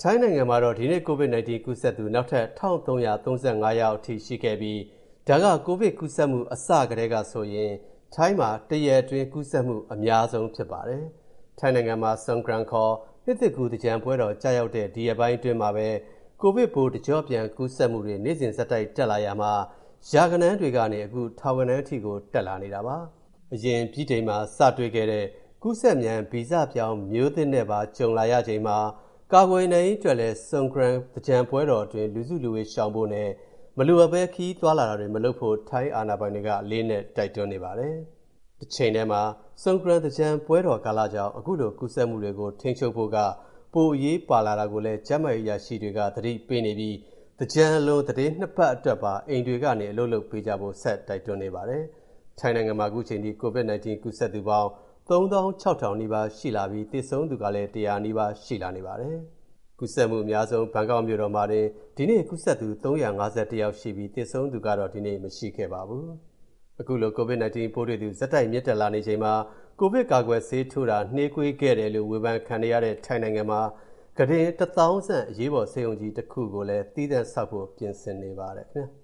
ထိုင်းနိုင်ငံမှာတော့ဒီနေ့ COVID-19 ကူးစက်သူနောက်ထပ်1335ယောက်အထိရှိခဲ့ပြီးဒါကကိုဗစ်ကူးစက်မှုအစကတည်းကဆိုရင်ထိုင်းမှာတရက်အတွင်းကူးစက်မှုအများဆုံးဖြစ်ပါတယ်။ထိုင်းနိုင်ငံမှာ Songkran ခေါ်နှစ်သစ်ကူးသင်္ကြန်ပွဲတော်ကြာရောက်တဲ့ဒီရက်ပိုင်းအတွင်းမှာပဲကိုဗစ်ပိုးတကျော့ပြန်ကူးစက်မှုတွေနေ့စဉ်ဆက်တိုက်တက်လာရမှာရာဂဏန်းတွေကနေအခုထောင်ဂဏန်းအထိကိုတက်လာနေတာပါ။အရင်ပြည်ထိန်မှာစတွေ့ခဲ့တဲ့ကူးစက်မြန်ဗီဇပြောင်းမျိုးသစ်နဲ့ပါကြုံလာရချိန်မှာကာကွယ်နိုင်အတွက်လည်း Songkran သင်္ကြန်ပွဲတော်အတွင်းလူစုလူဝေးရှောင်ဖို့နဲ့မလိုအပ်ဘဲခီးသွားလာတာတွေမလုပ်ဖို့ထိုင်းအာဏာပိုင်တွေကလေးနဲ့တိုက်တွန်းနေပါတယ်။တစ်ချိန်တည်းမှာ Songkran သင်္ကြန်ပွဲတော်ကာလကြောင့်အခုလိုကူးစက်မှုတွေကိုထိန်းချုပ်ဖို့ကပိုအရေးပါလာတာကိုလည်းကျန်းမာရေးရရှိတွေကသတိပေးနေပြီးသင်္ကြန်လိုသတင်းနှစ်ပတ်အတွက်ပါအိမ်တွေကနေအလုပ်လုပ်ပေးကြဖို့ဆက်တိုက်တွန်းနေပါတယ်။ထိုင်းနိုင်ငံမှာအခုချိန်ထိ COVID-19 ကူးစက်သူပေါင်း36,000နီးပါးရှိလာပြီးသေဆုံးသူကလည်း100နီးပါးရှိလာနေပါတယ်။ကူးစက်မှုအများဆုံးဘန်ကောက်မြို့တော်မှာဒီနေ့ကူးစက်သူ351ယောက်ရှိပြီးသေဆုံးသူကတော့ဒီနေ့မရှိခဲ့ပါဘူး။အခုလို COVID-19 ပိုးတွေ့သူဇက်တိုက်မြင့်တက်လာနေချိန်မှာကိုဗစ်ကာကွယ်ဆေးထိုးတာနှေးကွေးခဲ့တယ်လို့ဝေဖန်ခံနေရတဲ့ထိုင်းနိုင်ငံမှာကုတင်1000ဆန့်အရေးပေါ်ဆေးရုံကြီးတစ်ခုကိုလည်းသီးသန့်ဆောက်ဖို့ပြင်ဆင်နေပါတယ်ခင်ဗျာ။